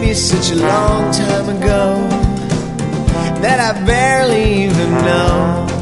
you such a long time ago that I barely even know.